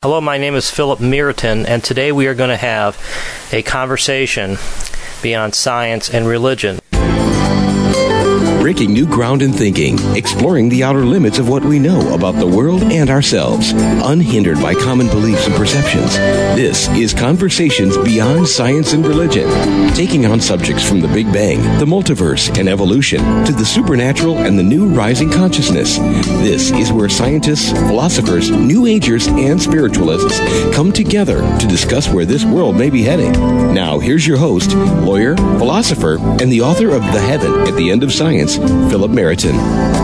Hello, my name is Philip Meriton, and today we are going to have a conversation beyond science and religion. Breaking new ground in thinking, exploring the outer limits of what we know about the world and ourselves, unhindered by common beliefs and perceptions. This is Conversations Beyond Science and Religion, taking on subjects from the Big Bang, the multiverse, and evolution, to the supernatural and the new rising consciousness. This is where scientists, philosophers, New Agers, and spiritualists come together to discuss where this world may be heading. Now, here's your host, lawyer, philosopher, and the author of The Heaven at the End of Science, Philip Meriton.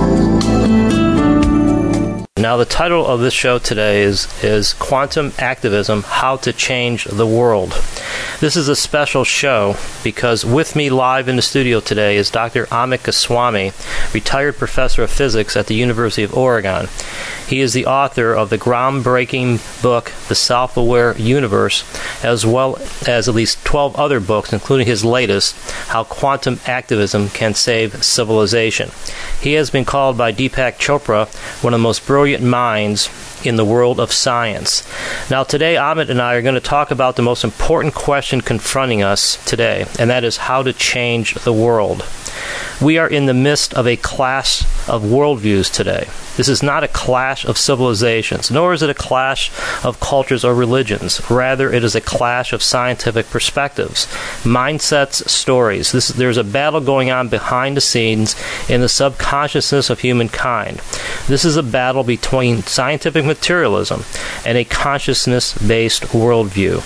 Now, the title of this show today is Quantum Activism, How to Change the World. This is a special show because with me live in the studio today is Dr. Amit Goswami, retired professor of physics at the University of Oregon. He is the author of the groundbreaking book, The Self-Aware Universe, as well as at least 12 other books, including his latest, How Quantum Activism Can Save Civilization. He has been called by Deepak Chopra one of the most brilliant minds in the world of science. Now, today, Amit and I are going to talk about the most important question confronting us today, and that is how to change the world. We are in the midst of a clash of worldviews today. This is not a clash of civilizations, nor is it a clash of cultures or religions. Rather, it is a clash of scientific perspectives, mindsets, stories. There's a battle going on behind the scenes in the subconsciousness of humankind. This is a battle between scientific materialism and a consciousness-based worldview.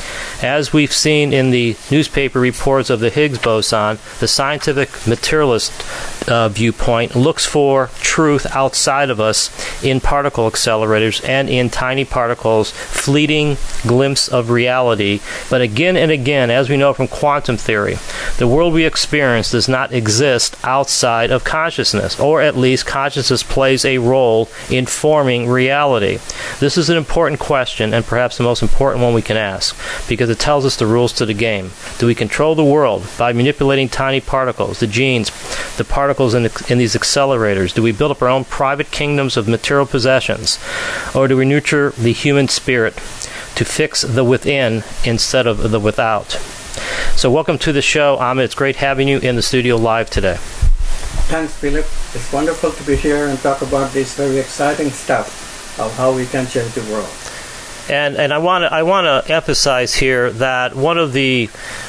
As we've seen in the newspaper reports of the Higgs boson, the scientific materialist viewpoint looks for truth outside of us in particle accelerators and in tiny particles, fleeting glimpse of reality. But again and again, as we know from quantum theory, the world we experience does not exist outside of consciousness, or at least consciousness plays a role in forming reality. This is an important question, and perhaps the most important one we can ask, because it tells us the rules to the game. Do we control the world by manipulating tiny particles, the genes, the particles in these accelerators? Do we build up our own private kingdoms of material possessions? Or do we nurture the human spirit to fix the within instead of the without? So welcome to the show, Amit. It's great having you in the studio live today. Thanks, Philip. It's wonderful to be here and talk about this very exciting stuff of how we can change the world. And I want to emphasize here that one of the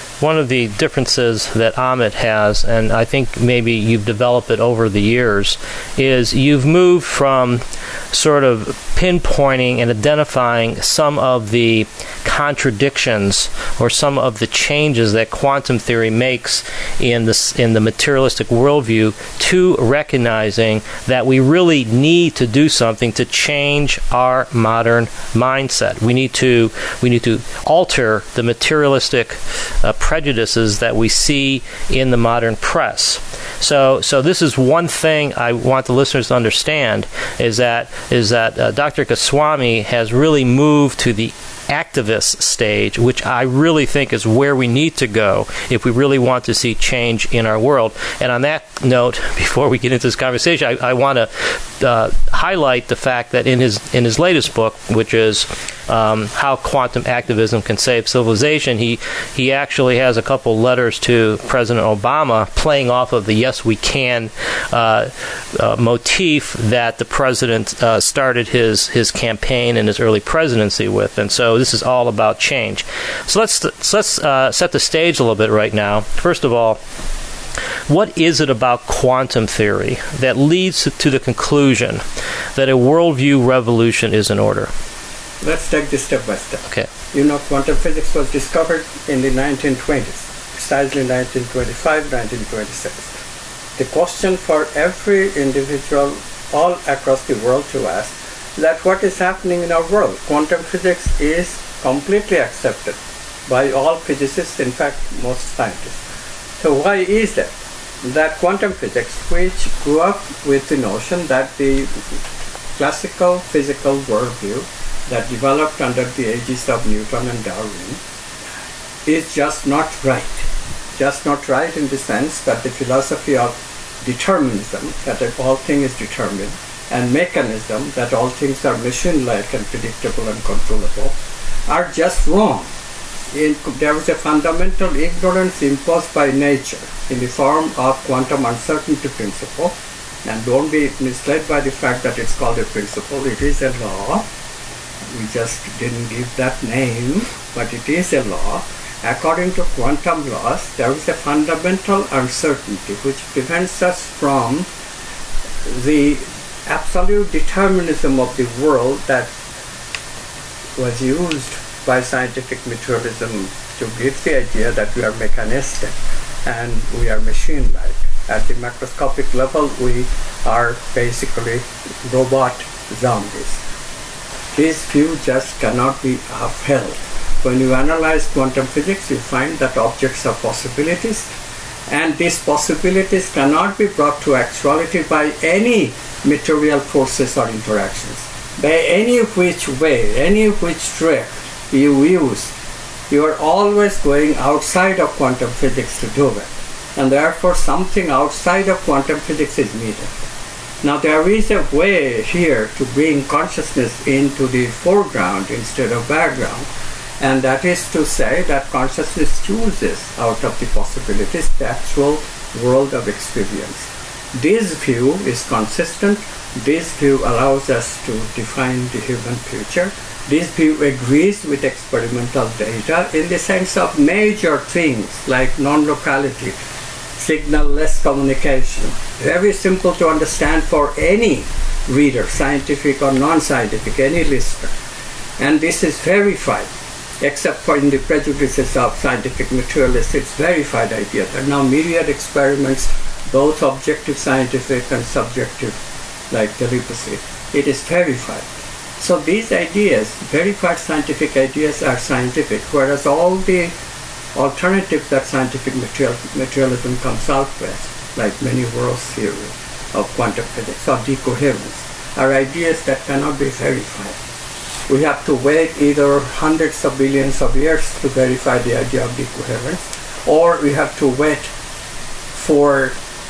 differences that Amit has, and I think maybe you've developed it over the years, is you've moved from sort of pinpointing and identifying some of the contradictions or some of the changes that quantum theory makes in the materialistic worldview to recognizing that we really need to do something to change our modern mindset. We need to alter the materialistic prejudices that we see in the modern press. So this is one thing I want the listeners to understand is that Dr. Goswami has really moved to the activist stage, which I really think is where we need to go if we really want to see change in our world. And on that note, before we get into this conversation, I want to highlight the fact that in his latest book, which is How Quantum Activism Can Save Civilization, he actually has a couple letters to President Obama playing off of the "Yes, we can" motif that the president started his campaign and his early presidency with. And so this is all about change. So let's set the stage a little bit right now. First of all, what is it about quantum theory that leads to the conclusion that a worldview revolution is in order? Let's take this step by step. Okay. You know, quantum physics was discovered in the 1920s, precisely 1925, 1926. The question for every individual all across the world to ask that what is happening in our world. Quantum physics is completely accepted by all physicists, in fact, most scientists. So why is that? That quantum physics, which grew up with the notion that the classical physical worldview that developed under the aegis of Newton and Darwin is just not right. Just not right in the sense that the philosophy of determinism, that all thing is determined, and mechanism, that all things are machine-like and predictable and controllable, are just wrong. There is a fundamental ignorance imposed by nature in the form of quantum uncertainty principle. And don't be misled by the fact that it's called a principle. It is a law. We just didn't give that name, but it is a law. According to quantum laws, there is a fundamental uncertainty which prevents us from the absolute determinism of the world that was used by scientific materialism to give the idea that we are mechanistic and we are machine-like. At the macroscopic level, we are basically robot zombies. This view just cannot be upheld. When you analyze quantum physics, you find that objects are possibilities, and these possibilities cannot be brought to actuality by any material forces or interactions. By any which way, any which trick you use, you are always going outside of quantum physics to do it. And therefore something outside of quantum physics is needed. Now there is a way here to bring consciousness into the foreground instead of background, and that is to say that consciousness chooses out of the possibilities the actual world of experience. This view is consistent. This view allows us to define the human future. This view agrees with experimental data in the sense of major things like non-locality, signal-less communication. Very simple to understand for any reader, scientific or non-scientific, any listener. And this is verified, except for in the prejudices of scientific materialists, it's verified idea. There are now myriad experiments, both objective scientific and subjective, like telepathy. It is verified. So these ideas, verified scientific ideas, are scientific, whereas all the alternatives that scientific materialism comes out with, like many worlds theory of quantum physics or decoherence, are ideas that cannot be verified. We have to wait either hundreds of billions of years to verify the idea of decoherence, or we have to wait for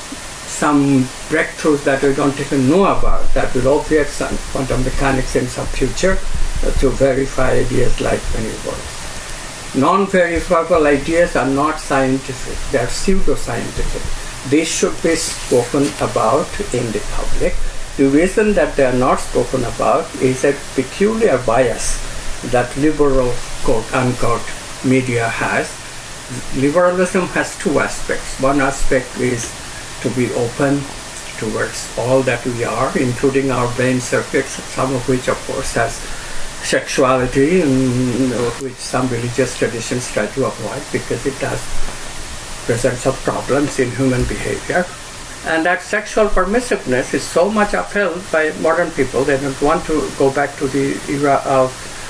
some breakthroughs that we don't even know about that will obviate some quantum mechanics in some future to verify ideas like many worlds. Non-verifiable ideas are not scientific, they are pseudo-scientific. These should be spoken about in the public. The reason that they are not spoken about is a peculiar bias that liberal, quote-unquote, media has. Liberalism has two aspects. One aspect is to be open towards all that we are, including our brain circuits, some of which, of course, has sexuality, which some religious traditions try to avoid because it does present some problems in human behavior. And that sexual permissiveness is so much upheld by modern people. They don't want to go back to the era of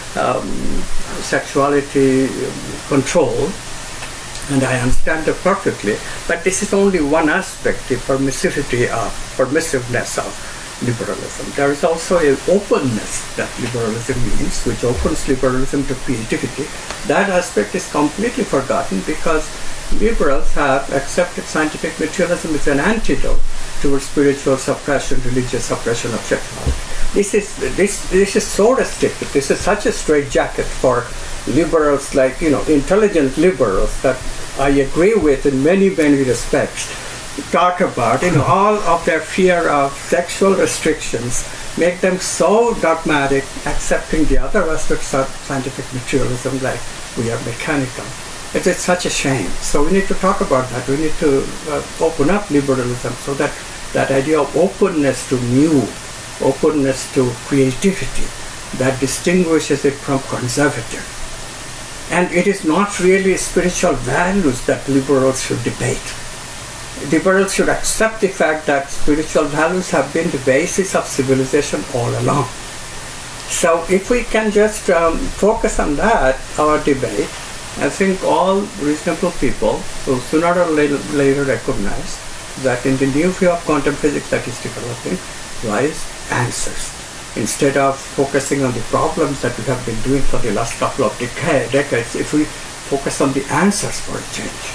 sexuality control, and I understand that perfectly. But this is only one aspect, the permissivity of, permissiveness of liberalism. There is also an openness that liberalism means, which opens liberalism to creativity. That aspect is completely forgotten because liberals have accepted scientific materialism as an antidote towards spiritual suppression, religious suppression of sexuality. This is so restricted. This is such a straitjacket for liberals, like, intelligent liberals that I agree with in many, many respects, talk about, all of their fear of sexual restrictions make them so dogmatic, accepting the other aspects of scientific materialism, like we are mechanical. It is such a shame. So we need to talk about that. We need to open up liberalism so that that idea of openness to new, openness to creativity, that distinguishes it from conservative. And it is not really spiritual values that liberals should debate. Liberals should accept the fact that spiritual values have been the basis of civilization all along. So if we can just focus on that, our debate, I think all reasonable people will sooner or later recognize that in the new view of quantum physics that is developing lies answers. Instead of focusing on the problems that we have been doing for the last couple of decades, if we focus on the answers for a change.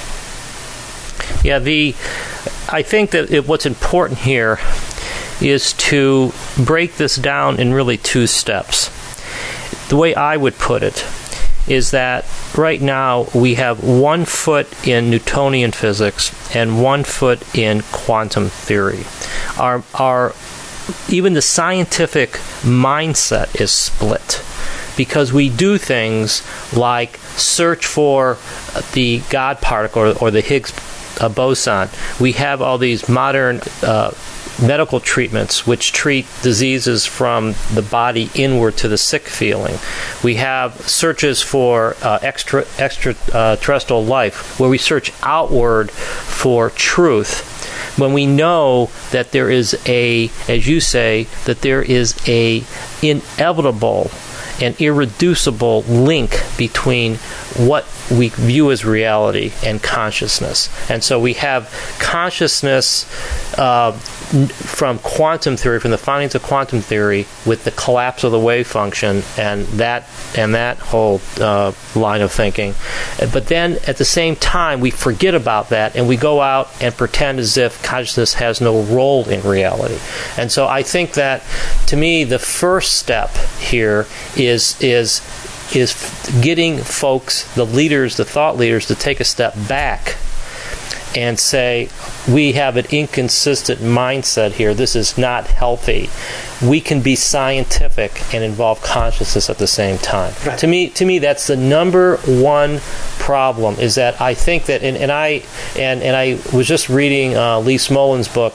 Yeah, I think that what's important here is to break this down in really two steps. The way I would put it is that right now we have 1 foot in Newtonian physics and 1 foot in quantum theory. Our even the scientific mindset is split, because we do things like search for the God particle or the Higgs boson. We have all these modern medical treatments which treat diseases from the body inward to the sick feeling. We have searches for extraterrestrial life where we search outward for truth, when we know that there is as you say, that there is a inevitable and irreducible link between what we view as reality and consciousness. And so we have consciousness from quantum theory, from the findings of quantum theory, with the collapse of the wave function and that whole line of thinking. But then at the same time we forget about that and we go out and pretend as if consciousness has no role in reality. And so I think that, to me, the first step here is getting folks, the leaders, the thought leaders, to take a step back and say, we have an inconsistent mindset here. This is not healthy. We can be scientific and involve consciousness at the same time. Right. To me, that's the number one problem. Is that I think that, and I was just reading Lee Smolin's book,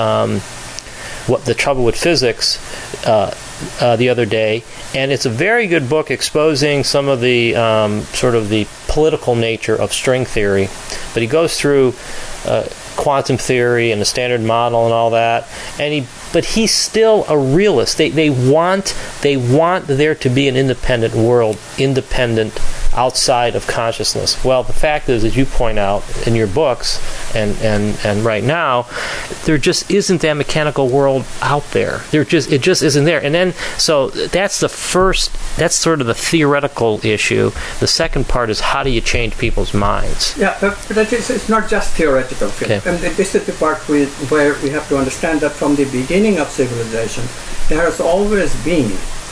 What the Trouble with Physics, the other day, and it's a very good book exposing some of the sort of the political nature of string theory. But he goes through quantum theory and the Standard Model and all that, but he's still a realist. They want there to be an independent world, independent outside of consciousness. Well, the fact is, as you point out in your books and right now, there just isn't that mechanical world out there. It just isn't there. And then, so that's that's sort of the theoretical issue. The second part is, how do you change people's minds? Yeah, but it's not just theoretical. Okay. And this is the part where we have to understand that from the beginning of civilization, there has always been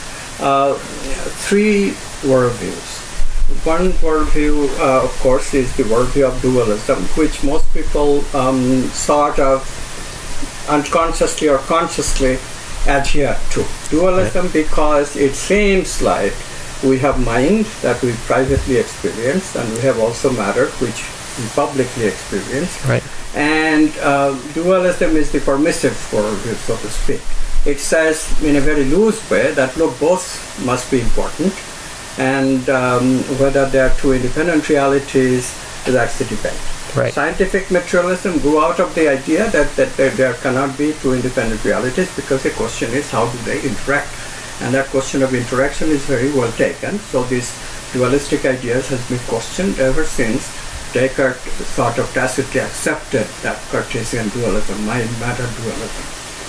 3 worldviews. One worldview, of course, is the worldview of dualism, which most people sort of unconsciously or consciously adhere to. Dualism, right, because it seems like we have mind that we privately experience, and we have also matter which we publicly experience. Right. And dualism is the permissive worldview, so to speak. It says in a very loose way that, look, both must be important. And whether they are 2 independent realities, that's the debate. Right. Scientific materialism grew out of the idea that there cannot be 2 independent realities, because the question is, how do they interact? And that question of interaction is very well taken. So these dualistic ideas has been questioned ever since Descartes sort of tacitly accepted that Cartesian dualism, mind-matter dualism.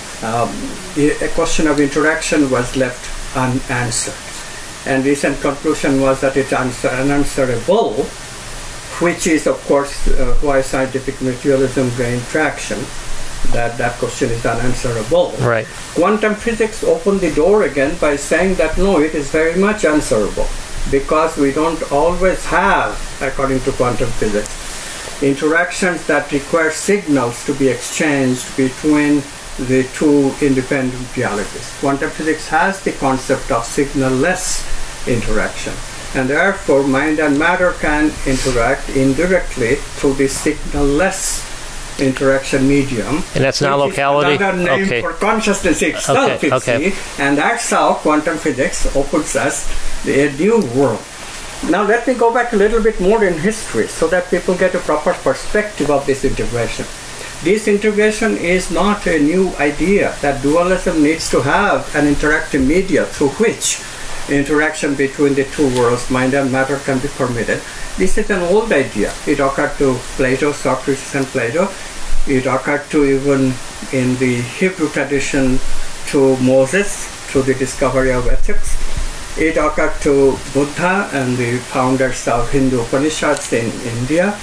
The question of interaction was left unanswered. And recent conclusion was that it's unanswerable, which is, of course, why scientific materialism gained traction, that question is unanswerable. Right. Quantum physics opened the door again by saying that, no, it is very much answerable, because we don't always have, according to quantum physics, interactions that require signals to be exchanged between the 2 independent realities. Quantum physics has the concept of signal-less interaction, and therefore mind and matter can interact indirectly through the signal-less interaction medium. And that's not locality? Another name for consciousness itself, see, and that's how quantum physics opens us a new world. Now let me go back a little bit more in history so that people get a proper perspective of this integration. This integration is not a new idea, that dualism needs to have an interactive media through which interaction between the 2 worlds, mind and matter, can be permitted. This is an old idea. It occurred to Plato, Socrates and Plato. It occurred to, even in the Hebrew tradition, to Moses through the discovery of ethics. It occurred to Buddha and the founders of Hindu Upanishads in India.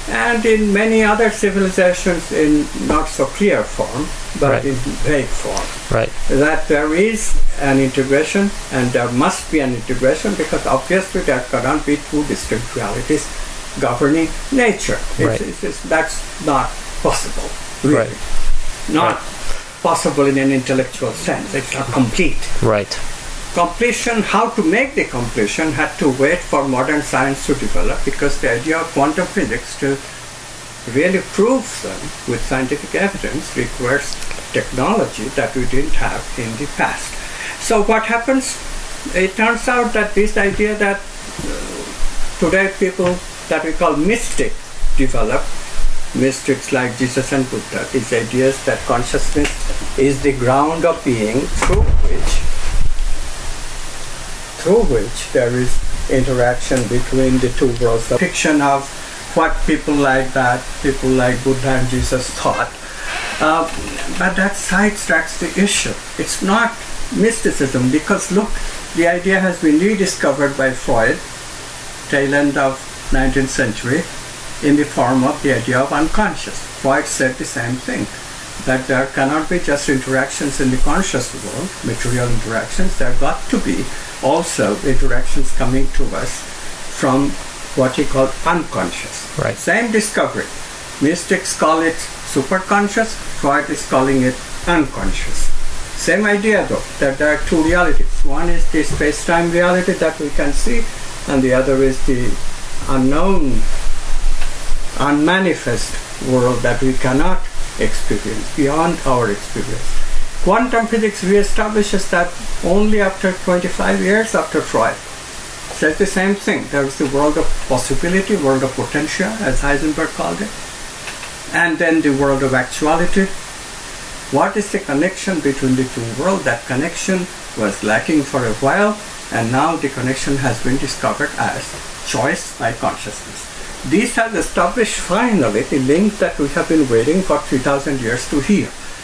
and in many other civilizations in not so clear form, but Right. in vague form. Right. That there is an integration, and there must be an integration, because obviously there cannot be two distinct realities governing nature. Right. That's not possible, really. Right. Not Right. possible in an intellectual sense. It's not complete. Right. Completion, how to make the completion, had to wait for modern science to develop, because the idea of quantum physics to really prove them with scientific evidence requires technology that we didn't have in the past. So what happens? It turns out that this idea that today people that we call mystics develop, mystics like Jesus and Buddha, these ideas that consciousness is the ground of being through which there is interaction between the two worlds. The fiction of what people like Buddha and Jesus thought. But that sidetracks the issue. It's not mysticism, because look, the idea has been rediscovered by Freud, tail end of 19th century, in the form of the idea of unconscious. Freud said the same thing, that there cannot be just interactions in the conscious world, material interactions. There got to be also interactions coming to us from what he called unconscious. Right. Same discovery. Mystics call it superconscious, Freud is calling it unconscious. Same idea though, that there are two realities. One is the space-time reality that we can see, and the other is the unknown, unmanifest world that we cannot experience, beyond our experience. Quantum physics reestablishes that only after 25 years after Freud. Says the same thing. There is the world of possibility, world of potential, as Heisenberg called it, and then the world of actuality. What is the connection between the two worlds? That connection was lacking for a while, and now the connection has been discovered as choice by consciousness. This has established finally the link that we have been waiting for 3,000 years to hear.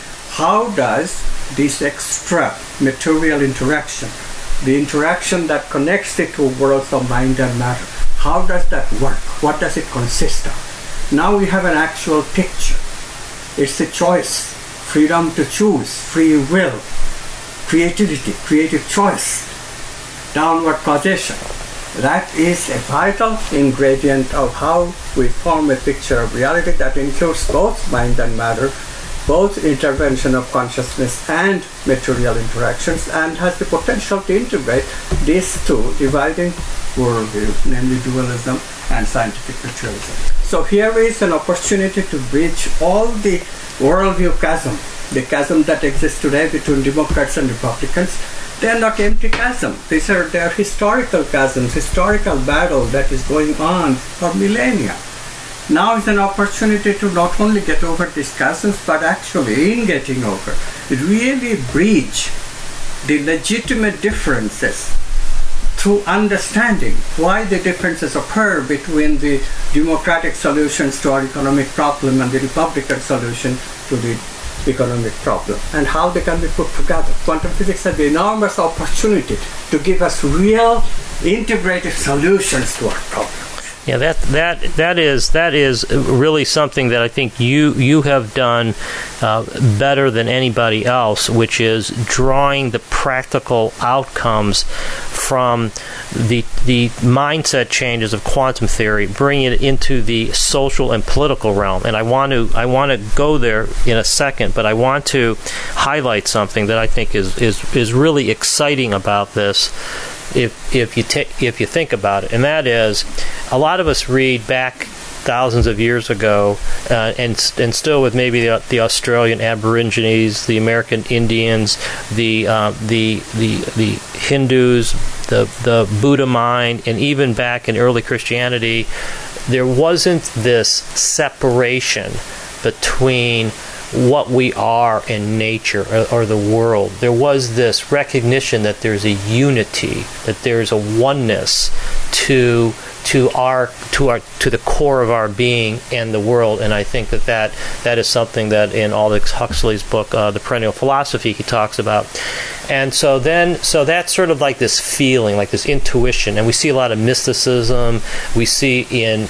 How does this extra material interaction, the interaction that connects the two worlds of mind and matter, how does that work? What does it consist of? Now we have an actual picture. It's a choice, freedom to choose, free will, creativity, creative choice, downward causation. That is a vital ingredient of how we form a picture of reality that includes both mind and matter, both intervention of consciousness and material interactions, and has the potential to integrate these two dividing worldview, namely dualism and scientific materialism. So here is an opportunity to bridge all the worldview chasm, the chasm that exists today between Democrats and Republicans. They are not empty chasms. They are historical chasms, historical battle that is going on for millennia. Now is an opportunity to not only get over these chasms, but actually, in getting over, really bridge the legitimate differences through understanding why the differences occur between the democratic solutions to our economic problem and the Republican solution to the economic problem, and how they can be put together. Quantum physics has the enormous opportunity to give us real integrative solutions to our problem. Yeah, that is really something that I think you have done better than anybody else, which is drawing the practical outcomes from the mindset changes of quantum theory, bringing it into the social and political realm. And I want to go there in a second, but I want to highlight something that I think is really exciting about this. If you think about it, and that is, a lot of us read back thousands of years ago, and still with maybe the Australian Aborigines, the American Indians, the Hindus, the Buddha mind, and even back in early Christianity, there wasn't this separation between what we are in nature or the world. There was this recognition that there's a unity, that there's a oneness to to the core of our being and the world. And I think that is something that in Aldous Huxley's book, The Perennial Philosophy, he talks about. And so that's sort of like this feeling, like this intuition, and we see a lot of mysticism. We see in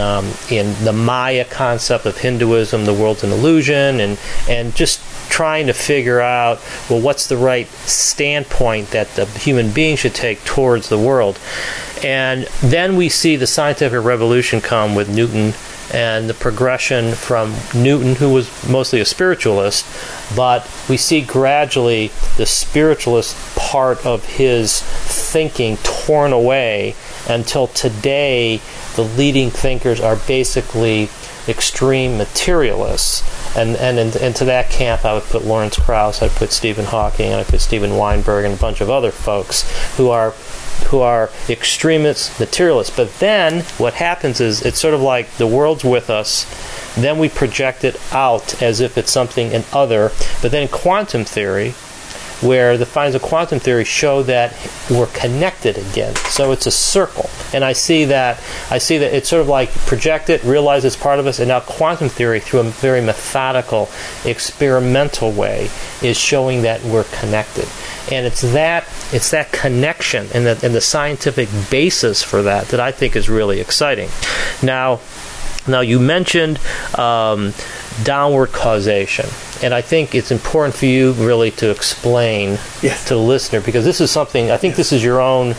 the Maya concept of Hinduism, the world's an illusion, and just trying to figure out, well, what's the right standpoint that the human being should take towards the world. And then we see the scientific revolution come with Newton and the progression from Newton, who was mostly a spiritualist, but we see gradually the spiritualist part of his thinking torn away until today the leading thinkers are basically extreme materialists. And into that camp I would put Lawrence Krauss, I'd put Stephen Hawking, and I'd put Steven Weinberg and a bunch of other folks who are extremist materialists. But then what happens is it's sort of like the world's with us, then we project it out as if it's something an other. But then quantum theory, where the findings of quantum theory show that we're connected again. So it's a circle. And I see that it's sort of like project it, realize it's part of us, and now quantum theory, through a very methodical, experimental way, is showing that we're connected. And it's that connection and the scientific basis for that I think is really exciting. Now you mentioned downward causation, and I think it's important for you really to explain to the listener, because this is something, I think this is your own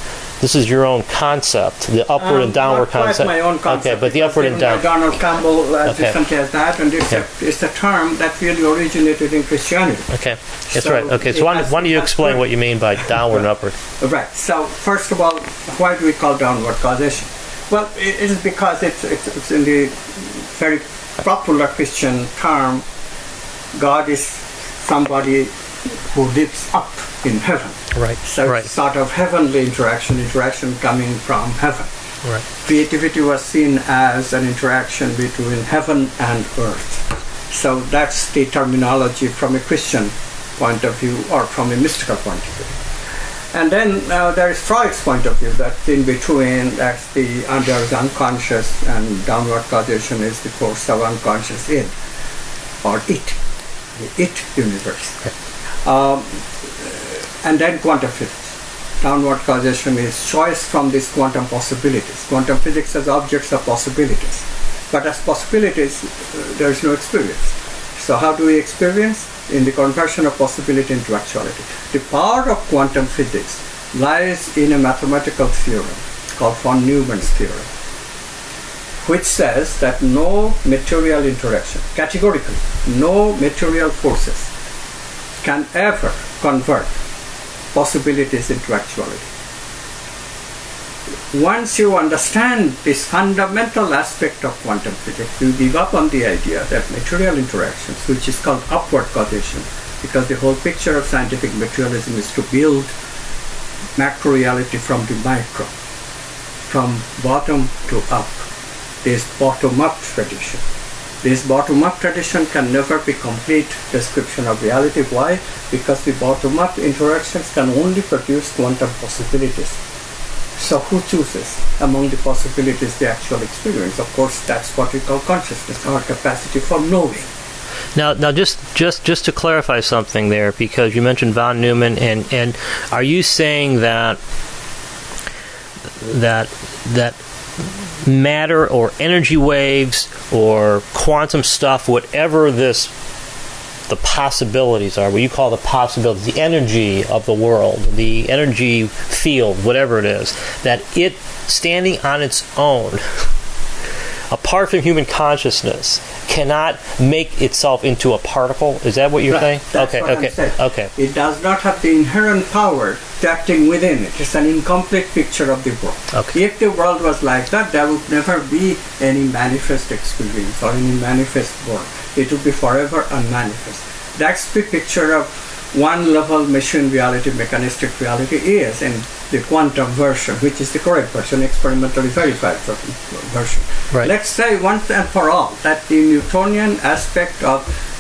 concept, the upward and downward concept. My own concept. Okay, but the upward and downward. Donald Campbell recently has that, and it's a term that really originated in Christianity. Okay, that's right. Okay, so why don't you explain what you mean by downward and upward? Right. So first of all, why do we call downward causation? Well, it is because it's in the very popular Christian term, God is somebody who lives up in heaven. Right. So it's sort of heavenly interaction coming from heaven. Right. Creativity was seen as an interaction between heaven and earth. So that's the terminology from a Christian point of view or from a mystical point of view. And then there is Freud's point of view, that's in between, that's the unconscious, and downward causation is the force of unconscious in, or it, the it universe. And then quantum physics. Downward causation is choice from these quantum possibilities. Quantum physics as objects of possibilities. But as possibilities, there is no experience. So how do we experience? In the conversion of possibility into actuality. The power of quantum physics lies in a mathematical theorem called von Neumann's theorem, which says that no material interaction, categorically, no material forces can ever convert possibilities into actuality. Once you understand this fundamental aspect of quantum physics, you give up on the idea that material interactions, which is called upward causation, because the whole picture of scientific materialism is to build macro reality from the micro, from bottom to up. This bottom-up tradition. This bottom-up tradition can never be complete description of reality. Why? Because the bottom-up interactions can only produce quantum possibilities. So who chooses among the possibilities the actual experience? Of course, that's what we call consciousness, our capacity for knowing. Now, just to clarify something there, because you mentioned von Neumann, and are you saying that matter or energy waves or quantum stuff, whatever the possibilities are, what you call the possibilities, the energy of the world, the energy field, whatever it is, that it standing on its own, apart from human consciousness, cannot make itself into a particle? Is that what you're saying? That's what I'm saying. Okay. It does not have the inherent power acting within it. It's an incomplete picture of the world. Okay. If the world was like that, there would never be any manifest experience or any manifest world. It would be forever unmanifest. That's the picture of one-level machine reality, mechanistic reality is in the quantum version, which is the correct version, experimentally verified version. Right. Let's say once and for all that the Newtonian aspect of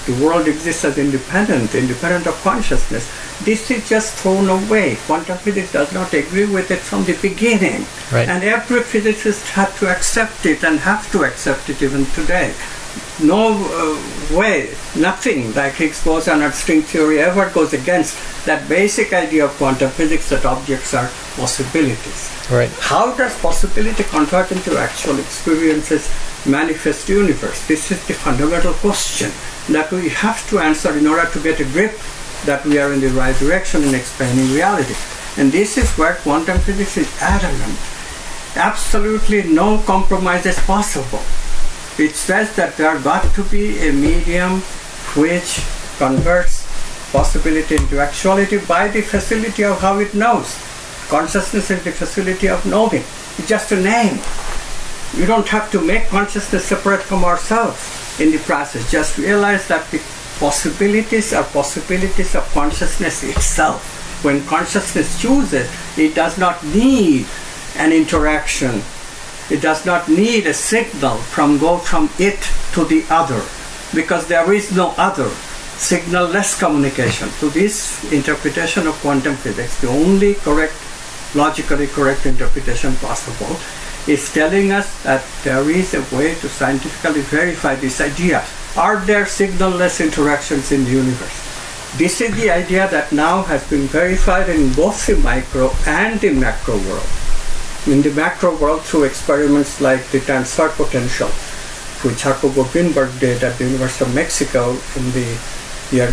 the world exists as independent of consciousness. This is just thrown away. Quantum physics does not agree with it from the beginning. Right. And every physicist had to accept it and have to accept it even today. No way, nothing like Higgs boson or string theory ever goes against that basic idea of quantum physics that objects are possibilities. Right. How does possibility convert into actual experiences manifest universe? This is the fundamental question that we have to answer in order to get a grip that we are in the right direction in explaining reality. And this is where quantum physics is adamant. Absolutely no compromise is possible. It says that there got to be a medium which converts possibility into actuality by the facility of how it knows. Consciousness is the facility of knowing. It's just a name. You don't have to make consciousness separate from ourselves in the process. Just realize that the possibilities are possibilities of consciousness itself. When consciousness chooses, it does not need an interaction. It does not need a signal go from it to the other, because there is no other. Signal-less communication. So this interpretation of quantum physics, the only correct, logically correct interpretation possible, is telling us that there is a way to scientifically verify this idea. Are there signal-less interactions in the universe? This is the idea that now has been verified in both the micro and the macro world. In the macro world, through experiments like the transfer potential, which Jacobo Greenberg did at the University of Mexico in the year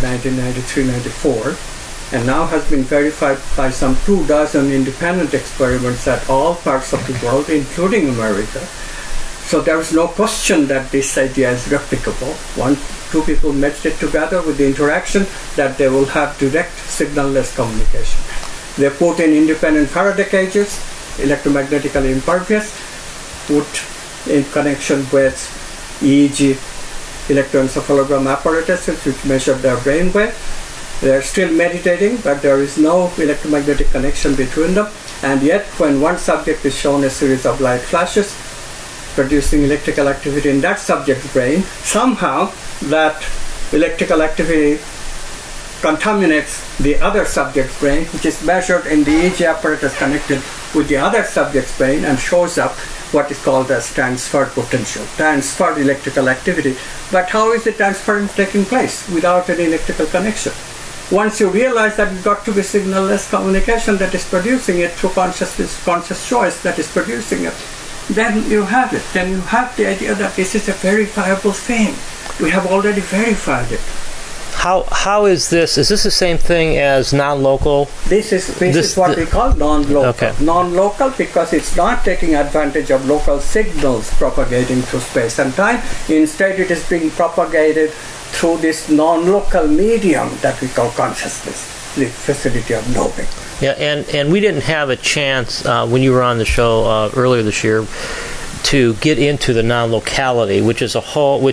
1993-94, and now has been verified by some 24 independent experiments at all parts of the world, including America. So there is no question that this idea is replicable. Two people matched it together with the interaction that they will have direct signal-less communication. They put in independent Faraday cages, electromagnetically impervious, put in connection with EEG electroencephalogram apparatuses which measure their brainwave. They are still meditating, but there is no electromagnetic connection between them. And yet, when one subject is shown a series of light flashes producing electrical activity in that subject's brain, somehow that electrical activity contaminates the other subject's brain, which is measured in the EEG apparatus connected with the other subject's brain, and shows up what is called as transfer potential, transferred electrical activity. But how is the transference taking place without any electrical connection? Once you realize that you've got to be signal-less communication that is producing it through conscious choice that is producing it, then you have it. Then you have the idea that this is a verifiable thing. We have already verified it. How is this? Is this the same thing as non-local? This is what we call non-local. Okay. Non-local because it's not taking advantage of local signals propagating through space and time. Instead, it is being propagated through this non-local medium that we call consciousness, the facility of knowing. Yeah, and we didn't have a chance when you were on the show earlier this year to get into the non-locality, which is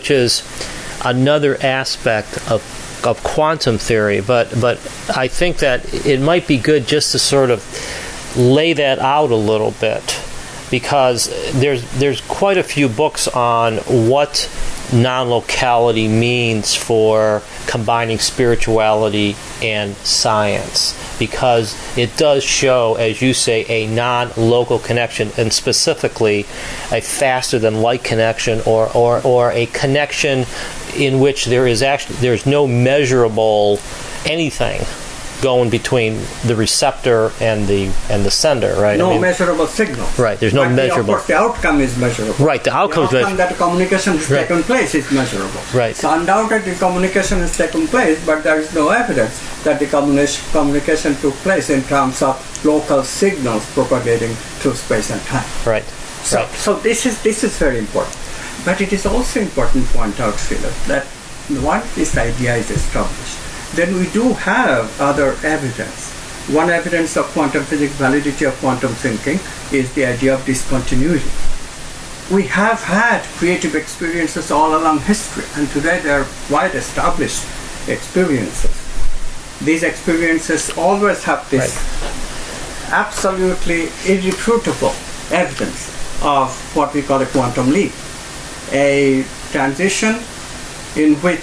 another aspect of quantum theory, but I think that it might be good just to sort of lay that out a little bit, because there's quite a few books on what non-locality means for combining spirituality and science, because it does show, as you say, a non-local connection, and specifically a faster than light connection, or a connection in which there's no measurable anything going between the receptor and the sender, right? No measurable signal. Right, there's no measurable. Of course, the outcome is measurable. Right, the outcome that communication has taken place is measurable. Right. So undoubtedly communication has taken place, but there is no evidence that the communication took place in terms of local signals propagating through space and time. Right. So this is very important. But it is also important to point out, Philip, that once this idea is established, then we do have other evidence. One evidence of quantum physics validity of quantum thinking is the idea of discontinuity. We have had creative experiences all along history, and today they are quite established experiences. These experiences always have this absolutely irrefutable evidence of what we call a quantum leap, a transition in which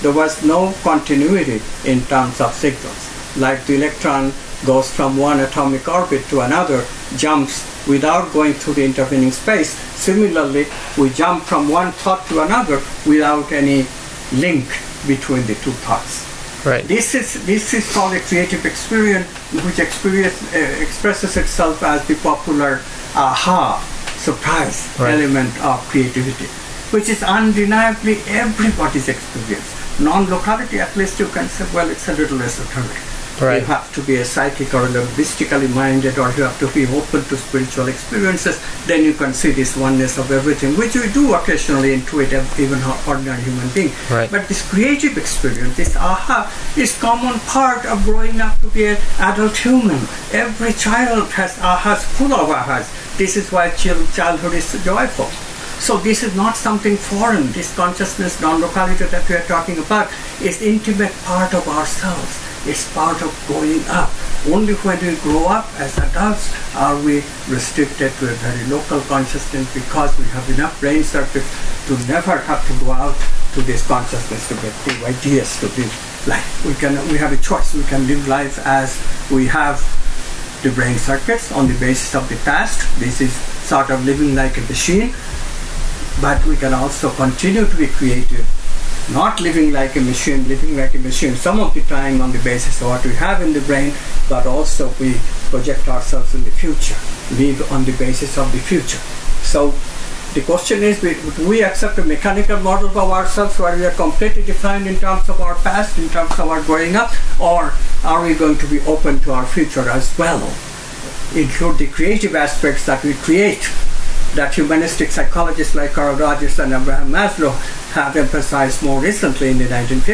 there was no continuity in terms of signals. Like the electron goes from one atomic orbit to another, jumps without going through the intervening space. Similarly, we jump from one thought to another without any link between the two thoughts. Right. This is called a creative experience, which expresses itself as the popular aha, surprise element of creativity, which is undeniably everybody's experience. Non-locality, at least you can say, well, it's a little esoteric. Right. You have to be a psychic or linguistically minded, or you have to be open to spiritual experiences. Then you can see this oneness of everything, which we do occasionally intuit, even ordinary human being. Right. But this creative experience, this aha, is common part of growing up to be an adult human. Every child has ahas, full of ahas. This is why childhood is so joyful. So this is not something foreign. This consciousness, non-locality that we are talking about, is intimate part of ourselves. It's part of growing up. Only when we grow up as adults are we restricted to a very local consciousness, because we have enough brain circuits to never have to go out to this consciousness to get new ideas to live life. We have a choice. We can live life as we have the brain circuits on the basis of the past. This is sort of living like a machine. But we can also continue to be creative, not living like a machine, living like a machine some of the time on the basis of what we have in the brain, but also we project ourselves in the future, live on the basis of the future. So the question is, do we accept a mechanical model of ourselves where we are completely defined in terms of our past, in terms of our growing up, or are we going to be open to our future as well, include the creative aspects that we create, that humanistic psychologists like Carl Rogers and Abraham Maslow have emphasized more recently in the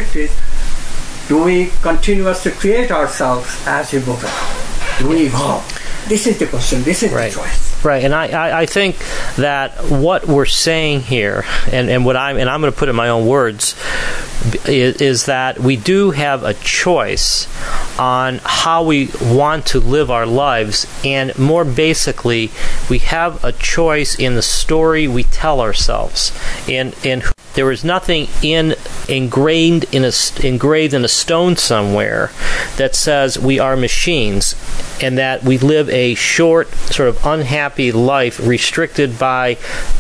1950s. Do we continuously create ourselves as we move on? Do we evolve? This is the question. This is the choice. Right, and I think that what we're saying here, and what I'm going to put in my own words, is that we do have a choice on how we want to live our lives, and more basically, we have a choice in the story we tell ourselves. And there is nothing engraved in a stone somewhere that says we are machines, and that we live a short, sort of unhappy life restricted by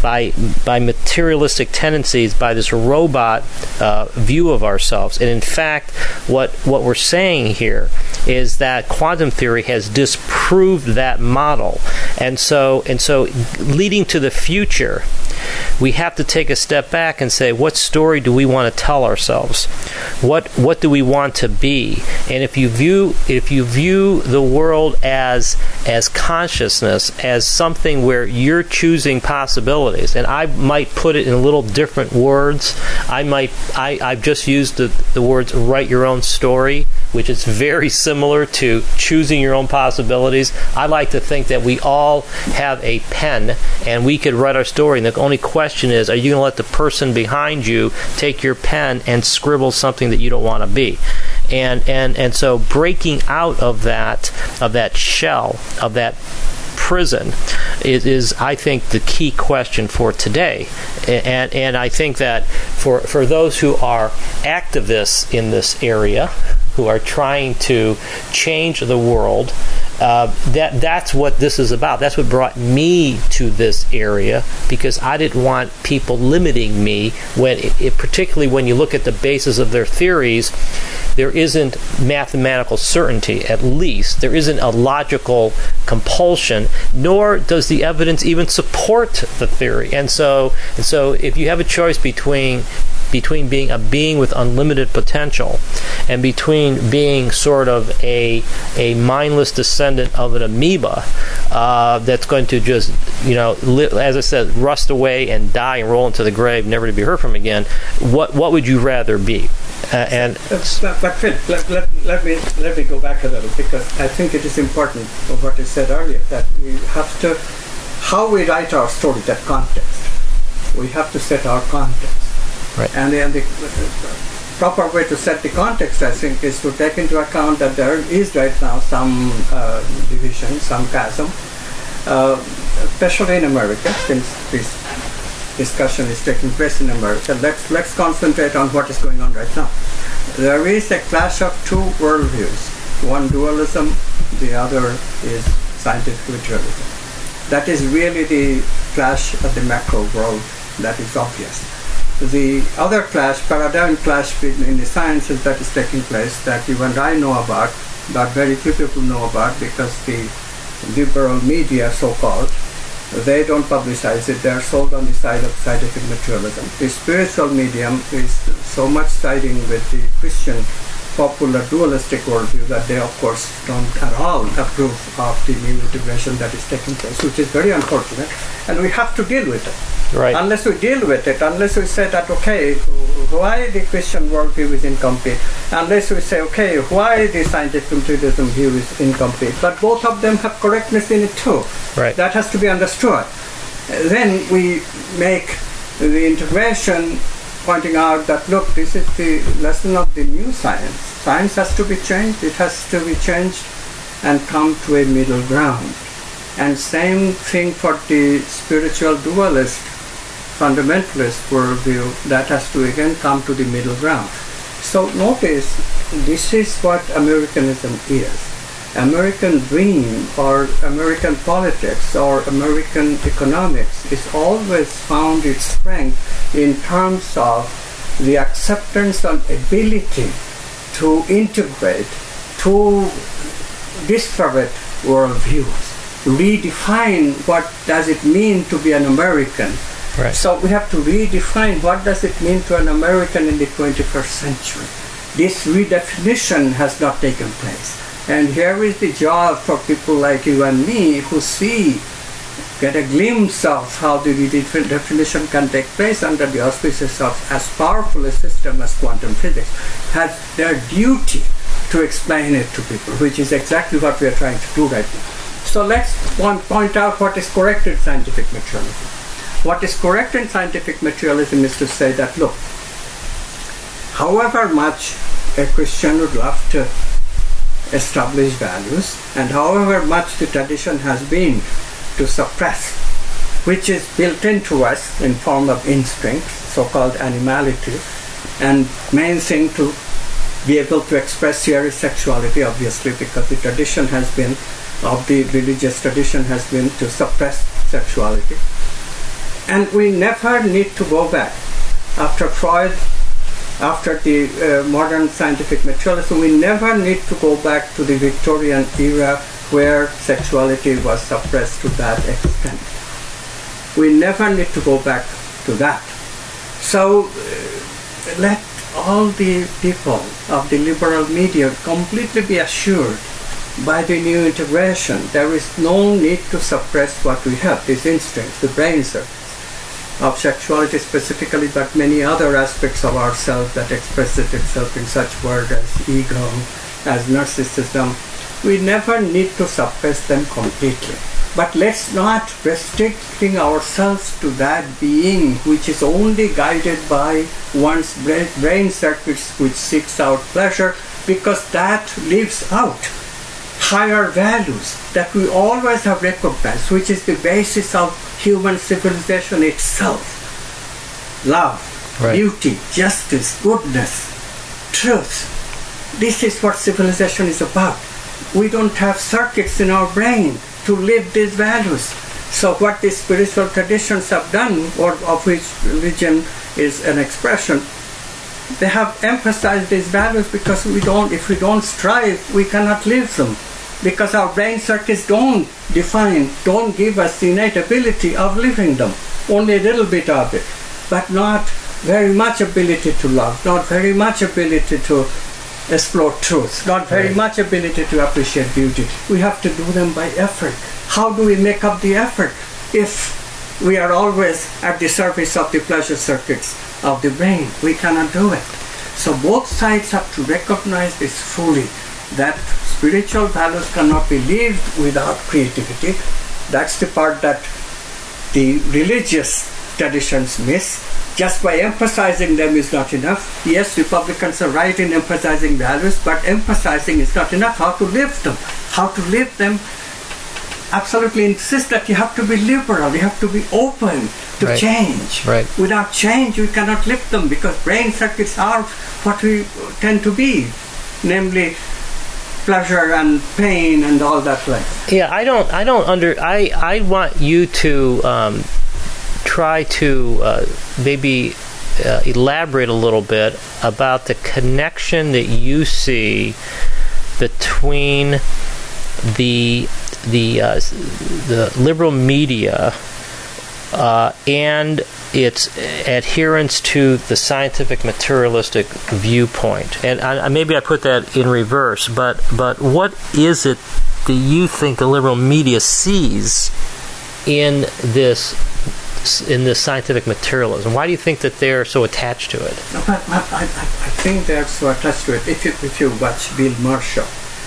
materialistic tendencies, by this robot view of ourselves. And in fact, what we're saying here is that quantum theory has disproved that model. And so leading to the future, we have to take a step back and say, what story do we want to tell ourselves? What do we want to be? And if you view the world as consciousness, as something where you're choosing possibilities, and I might put it in a little different words. I've just used the words "write your own story," which is very similar to choosing your own possibilities. I like to think that we all have a pen and we could write our story, and the only question is, are you going to let the person behind you take your pen and scribble something that you don't want to be? And so breaking out of that shell, of that prison, is I think the key question for today. And I think that for those who are activists in this area, who are trying to change the world, that's what this is about. That's what brought me to this area, because I didn't want people limiting me, particularly when you look at the basis of their theories. There isn't mathematical certainty, at least. There isn't a logical compulsion, nor does the evidence even support the theory. And so if you have a choice between being a being with unlimited potential and between being sort of a mindless descendant of an amoeba that's going to just, as I said, rust away and die and roll into the grave, never to be heard from again, what would you rather be? But Phil, let me go back a little, because I think it is important for what you said earlier, that we have to, how we write our story, that context. We have to set our context. Right. And the proper way to set the context, I think, is to take into account that there is right now some division, some chasm, especially in America, since this discussion is taking place in America. Let's concentrate on what is going on right now. There is a clash of two worldviews. One dualism, the other is scientific materialism. That is really the clash of the macro world. That is obvious. The other clash, paradigm clash in the sciences that is taking place, that you and I know about, but very few people know about, because the liberal media, so-called, they don't publicize it. They are sold on the side of scientific materialism. The spiritual medium is so much siding with the Christian popular dualistic worldview that they, of course, don't at all approve of the new integration that is taking place, which is very unfortunate, and we have to deal with it. Right. Unless we deal with it, unless we say that, okay, why the Christian worldview is incomplete, unless we say, okay, why the scientific materialism view is incomplete, but both of them have correctness in it too. Right. That has to be understood. Then we make the integration pointing out that, look, this is the lesson of the new science. Science has to be changed, it has to be changed and come to a middle ground. And same thing for the spiritual dualist, fundamentalist worldview, that has to again come to the middle ground. So notice, this is what Americanism is. American dream or American politics or American economics is always found its strength in terms of the acceptance and ability to integrate two disparate worldviews, redefine what does it mean to be an American. Right. So we have to redefine what does it mean to an American in the 21st century. This redefinition has not taken place. And here is the job for people like you and me who get a glimpse of how the redefinition can take place under the auspices of as powerful a system as quantum physics, has their duty to explain it to people, which is exactly what we are trying to do right now. So let's point out what is correct in scientific materialism. What is correct in scientific materialism is to say that, look, however much a Christian would love to establish values, and however much the tradition has been to suppress, which is built into us in form of instinct, so-called animality, and main thing to be able to express here is sexuality, obviously, because the tradition has been, of the religious tradition has been to suppress sexuality. And we never need to go back. After Freud, after the modern scientific materialism, we never need to go back to the Victorian era where sexuality was suppressed to that extent. We never need to go back to that. So let all the people of the liberal media completely be assured by the new integration. There is no need to suppress what we have, these instincts, the brain circuits of sexuality specifically, but many other aspects of ourselves that expresses itself in such words as ego, as narcissism. We never need to suppress them completely. But let's not restricting ourselves to that being which is only guided by one's brain circuits which seeks out pleasure, because that leaves out higher values that we always have recognized, which is the basis of human civilization itself. Love, right. Beauty, justice, goodness, truth. This is what civilization is about. We don't have circuits in our brain to live these values. So what the spiritual traditions have done, or of which religion is an expression, they have emphasized these values because if we don't strive, we cannot live them. Because our brain circuits don't give us the innate ability of living them. Only a little bit of it, but not very much ability to love, not very much ability to explore truth, not very much ability to appreciate beauty. We have to do them by effort. How do we make up the effort if we are always at the surface of the pleasure circuits of the brain? We cannot do it. So both sides have to recognize this fully, that spiritual values cannot be lived without creativity. That's the part that the religious traditions miss. Just by emphasizing them is not enough. Yes, Republicans are right in emphasizing values, but emphasizing is not enough. How to live them? How to live them absolutely insist that you have to be liberal, you have to be open to Right. change. Right. Without change, we cannot lift them, because brain circuits are what we tend to be, namely pleasure and pain and all that Yeah, I want you to try to maybe elaborate a little bit about the connection that you see between the liberal media and its adherence to the scientific materialistic viewpoint. And maybe I put that in reverse, but what is it that you think the liberal media sees in this scientific materialism? Why do you think that they're so attached to it? But I think they're so attached to it. If you watch Bill Maher show,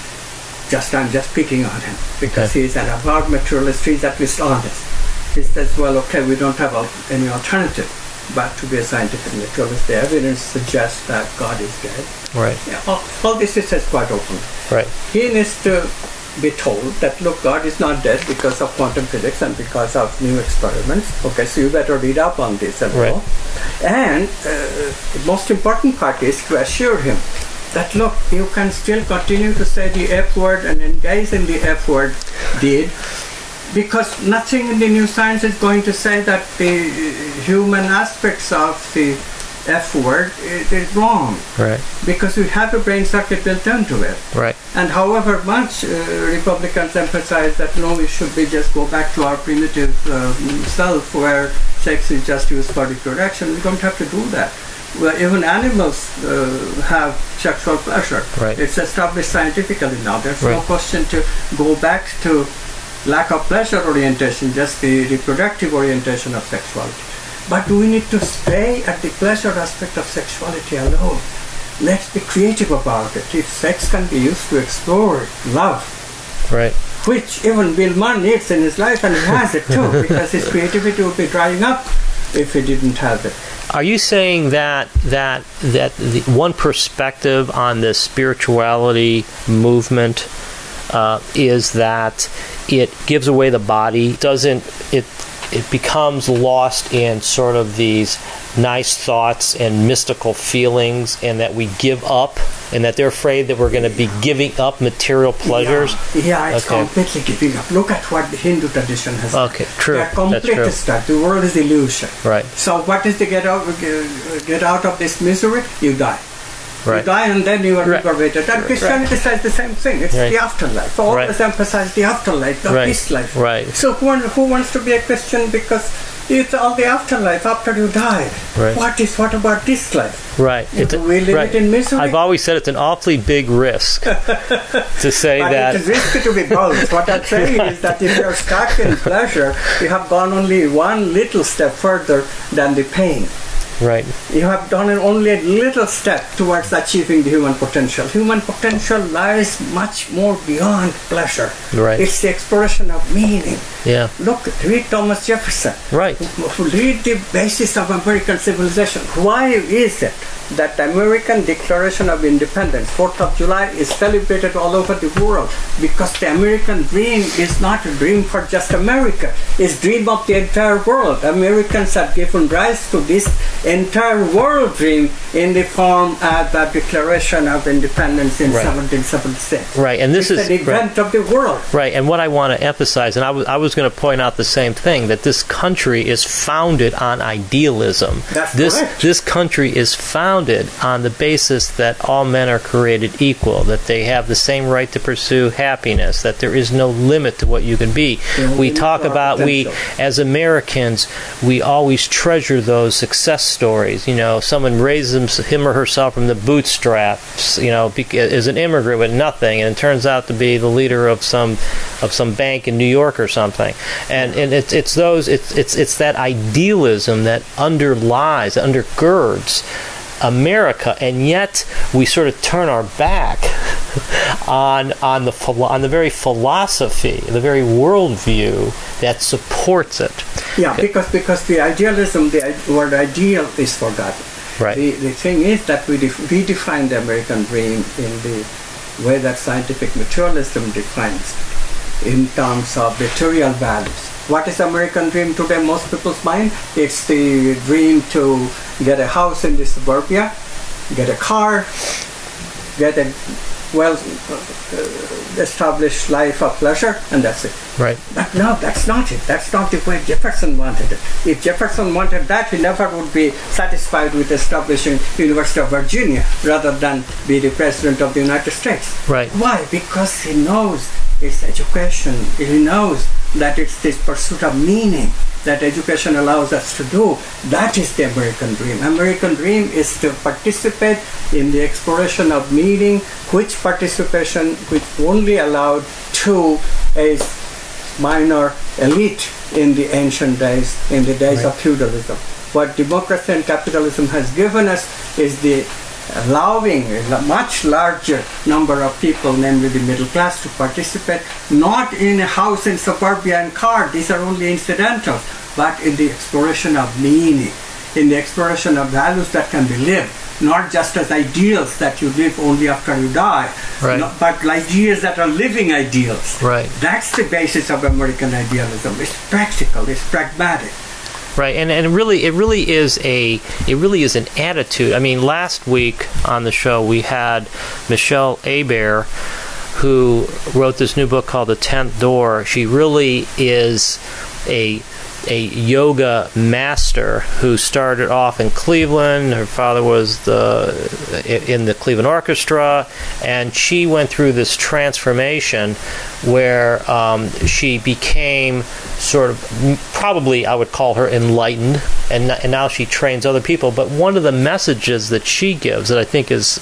I'm just picking on him because he's an avowed materialist. He's at least honest. He says, well, okay, we don't have any alternative but to be a scientific materialist. The evidence suggests that God is dead. Right. Yeah, all this he says quite openly. Right. He needs to be told that, look, God is not dead because of quantum physics and because of new experiments. Okay, so you better read up on this and all. And the most important part is to assure him that, look, you can still continue to say the F word and engage in the F word deed, because nothing in the new science is going to say that the human aspects of the F word is wrong. Right. Because we have a brain circuit built into it. Right. And however much Republicans emphasize that, no, we should just go back to our primitive self where sex is just used for reproduction, we don't have to do that. Well, even animals have sexual pleasure. Right. It's established scientifically now. There's Right. no question to go back to lack of pleasure orientation, just the reproductive orientation of sexuality. But do we need to stay at the pleasure aspect of sexuality alone? Let's be creative about it. If sex can be used to explore love, Right. which even Bill Maher needs in his life, and he has it too, because his creativity would be drying up if he didn't have it. Are you saying that the one perspective on the spirituality movement is that it gives away the body? It becomes lost in sort of these nice thoughts and mystical feelings, and that we give up, and that they're afraid that we're going to be giving up material pleasures? Yeah, it's completely giving up. Look at what the Hindu tradition has done. Okay, true. They're completely That's true. stuck. The world is illusion. Right. So what is to get out of this misery? You die. Right. You die and then you are Right. liberated. And Christianity says the same thing. It's Right. the afterlife. Always emphasize the afterlife, the Right. peace life. Right. So who wants to be a Christian because it's all the afterlife after you die? Right. What about this life? Right. We live it in misery. I've always said it's an awfully big risk to say But that. it is risky to be both. What I'm saying is that if you're stuck in pleasure, you have gone only one little step further than the pain. Right. You have done only a little step towards achieving the human potential. Human potential lies much more beyond pleasure. Right. It's the exploration of meaning. Yeah. Look, read Thomas Jefferson. Right. Read the basis of American civilization. Why is it that the American Declaration of Independence, 4th of July, is celebrated all over the world? Because the American dream is not a dream for just America. It's a dream of the entire world. Americans have given rise to this entire world dream in the form of the Declaration of Independence in 1776. Right, and this it's is an event of the world. Right, and what I want to emphasize, and I was going to point out the same thing, that this country is founded on idealism. That's correct. This country is founded on the basis that all men are created equal, that they have the same right to pursue happiness, that there is no limit to what you can be. We talk about, as Americans, we always treasure those success stories. You know, someone raises him or herself from the bootstraps, you know, as an immigrant with nothing, and it turns out to be the leader of some bank in New York or something. And it's that idealism that undergirds America, and yet we sort of turn our back on the very philosophy, the very worldview that supports it. Yeah, because the idealism, the word ideal is forgotten. Right. The thing is that we redefine the American dream in the way that scientific materialism defines it. in terms of material values. What is American dream today in most people's mind? It's the dream to get a house in the suburbia, get a car, get a well-established life of pleasure, and that's it. Right. But no, that's not it. That's not the way Jefferson wanted it. If Jefferson wanted that, he never would be satisfied with establishing University of Virginia rather than be the President of the United States. Right. Why? Because he knows it's education. He knows that it's this pursuit of meaning that education allows us to do. That is the American dream. American dream is to participate in the exploration of meaning, which only allowed to a minor elite in the ancient days, in the days of feudalism. What democracy and capitalism has given us is the allowing a much larger number of people, namely the middle class, to participate not in a house in suburbia and car. These are only incidental, but in the exploration of meaning, in the exploration of values that can be lived, not just as ideals that you live only after you die, but ideas that are living ideals. Right. That's the basis of American idealism. It's practical, it's pragmatic. Right, and it really is an attitude. I mean, last week on the show we had Michelle Hebert, who wrote this new book called The 10th Door. She really is a yoga master who started off in Cleveland. Her father was in the Cleveland Orchestra, and she went through this transformation where she became sort of, probably I would call her enlightened, and now she trains other people. But one of the messages that she gives that I think is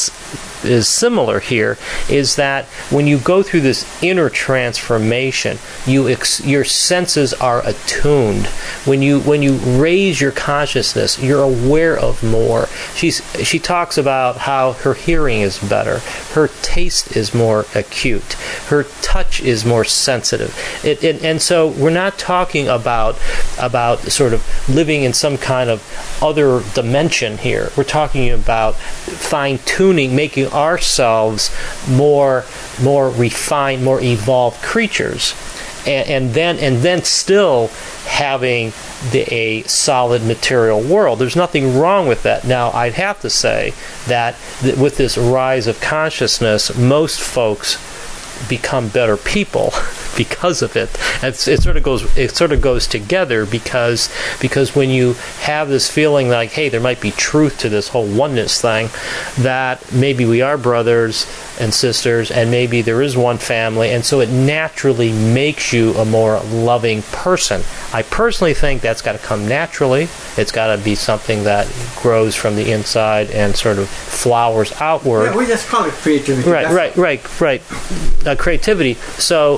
similar here is that when you go through this inner transformation, your senses are attuned. When you raise your consciousness, you're aware of more. She talks about how her hearing is better, her taste is more acute, her touch is more sensitive. And so we're not talking about sort of living in some kind of other dimension here. We're talking about fine-tuning, making ourselves more refined, more evolved creatures, and then still having a solid material world. There's nothing wrong with that. Now, I'd have to say that with this rise of consciousness, most folks become better people because of it. It sort of goes together because when you have this feeling like, hey, there might be truth to this whole oneness thing, that maybe we are brothers and sisters, and maybe there is one family, and so it naturally makes you a more loving person. I personally think that's got to come naturally. It's got to be something that grows from the inside and sort of flowers outward. Yeah, we just call it creativity. Right. Creativity. So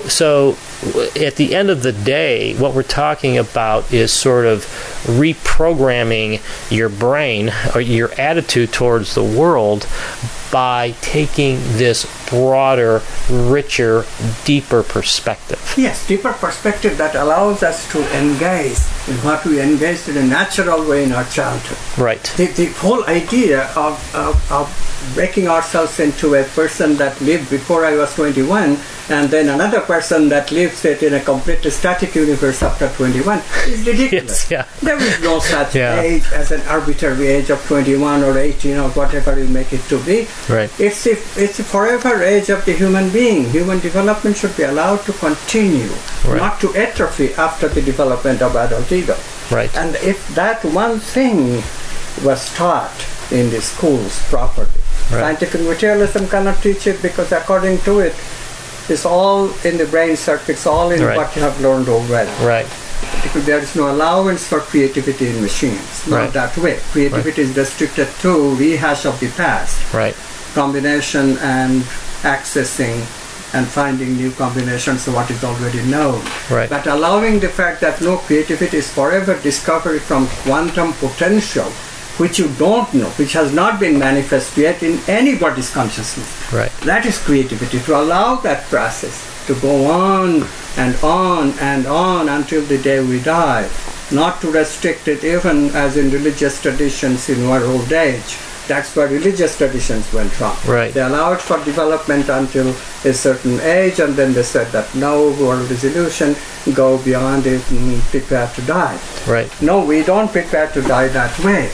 at the end of the day, what we're talking about is sort of reprogramming your brain or your attitude towards the world by taking this broader, richer, deeper perspective. Yes, deeper perspective that allows us to engage in what we engaged in a natural way in our childhood. Right. The whole idea of breaking ourselves into a person that lived before I was 21 and then another person that lives in a completely static universe after 21 is ridiculous. Yes, yeah. There is no such age as an arbitrary age of 21 or 18 or whatever you make it to be. Right. It's a forever age of the human being. Human development should be allowed to continue, not to atrophy after the development of adult ego. Right. And if that one thing was taught in the schools properly, scientific materialism cannot teach it because according to it, it's all in the brain circuits, all in what you have learned already. Right. Because there is no allowance for creativity in machines. Not that way. Creativity is restricted to rehash of the past. Right. Combination and accessing and finding new combinations of what is already known. Right. But allowing the fact that no, creativity is forever discovery from quantum potential, which you don't know, which has not been manifest yet in anybody's consciousness. Right. That is creativity, to allow that process to go on and on and on until the day we die, not to restrict it even as in religious traditions in our old age, That's where religious traditions went wrong. Right. They allowed for development until a certain age, and then they said that no, world is illusion, go beyond it and prepare to die. Right. No, we don't prepare to die that way.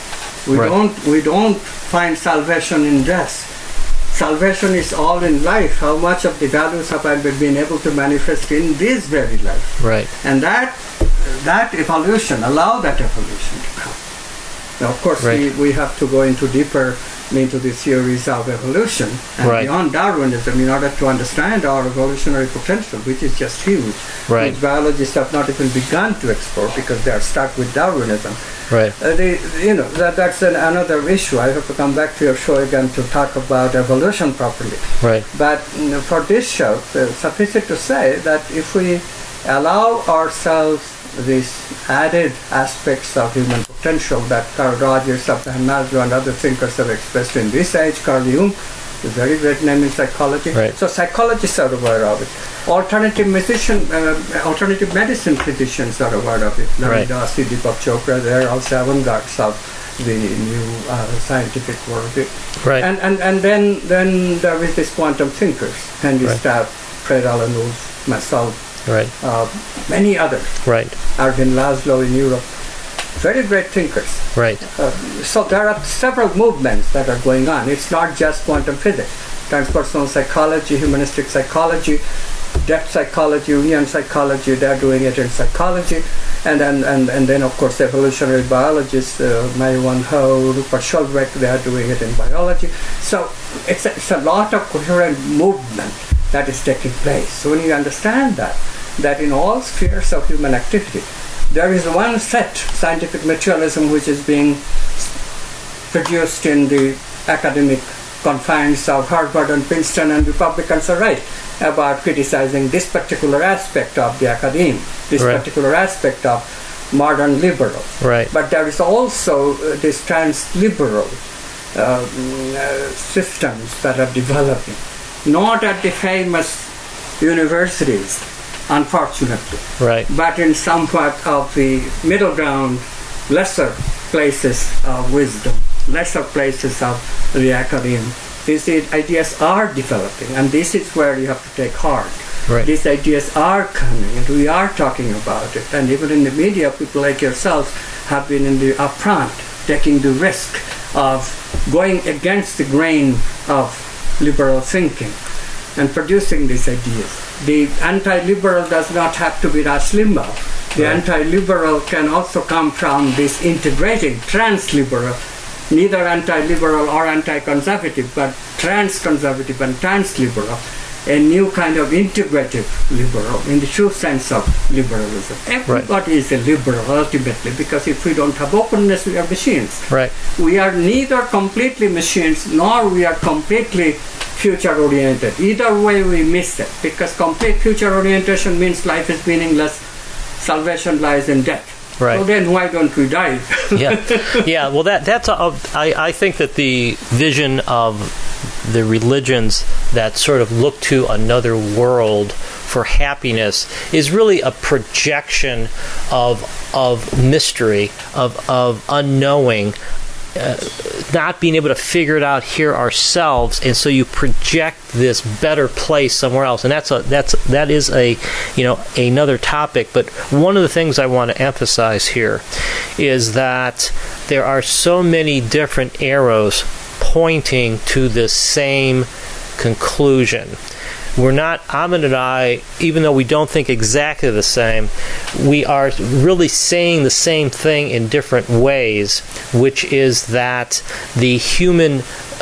We don't find salvation in death. Salvation is all in life. How much of the values have I been able to manifest in this very life? Right. And that evolution, allow that evolution to come. Now, of course, we have to go deeper into the theories of evolution and beyond Darwinism in order to understand our evolutionary potential, which is just huge. Right. Which biologists have not even begun to explore because they are stuck with Darwinism. Right. That's another issue. I have to come back to your show again to talk about evolution properly. Right. But for this show, suffice it to say that if we allow ourselves these added aspects of human potential that Carl Rogers, Abraham Maslow, and other thinkers have expressed in this age, Carl Jung, a very great name in psychology. Right. So psychologists are aware of it. Alternative medicine physicians are aware of it. Navidas, Deepak Chopra, they are also avant-gardes of the new scientific world. Right. And then there is this quantum thinkers, Henry Stapp, Fred Alan Wolf, myself, right. Many others. Right. Erwin Laszlo in Europe. Very great thinkers. Right. So there are several movements that are going on. It's not just quantum physics. Transpersonal psychology, humanistic psychology, depth psychology, Jungian psychology, they're doing it in psychology. And then of course evolutionary biologists, Mae-Wan Ho, Rupert Sheldrake, they are doing it in biology. So it's a lot of coherent movement that is taking place. So when you understand that in all spheres of human activity, there is one set, scientific materialism, which is being produced in the academic confines of Harvard and Princeton, and Republicans are right about criticizing this particular aspect of the academe, this particular aspect of modern liberal. Right. But there is also this trans-liberal systems that are developing, not at the famous universities, unfortunately, but in somewhat of the middle ground, lesser places of wisdom, lesser places of the academe. These ideas are developing, and this is where you have to take heart. Right. These ideas are coming, and we are talking about it. And even in the media, people like yourselves have been in the upfront, taking the risk of going against the grain of liberal thinking and producing these ideas. The anti-liberal does not have to be Rush Limbaugh. The anti-liberal can also come from this integrating trans-liberal, neither anti-liberal or anti-conservative, but trans-conservative and trans-liberal, a new kind of integrative liberal in the true sense of liberalism. Everybody is a liberal ultimately, because if we don't have openness, we are machines. Right. We are neither completely machines nor we are completely future-oriented. Either way we miss it, because complete future orientation means life is meaningless, salvation lies in death. Right. So then why don't we die? Yeah. Well, I think that the vision of the religions that sort of look to another world for happiness is really a projection of mystery, of unknowing, not being able to figure it out here ourselves, and so you project this better place somewhere else, and that is another topic. But one of the things I want to emphasize here is that there are so many different arrows pointing to the same conclusion. We're not, Ahmed and I, even though we don't think exactly the same, we are really saying the same thing in different ways, which is that the human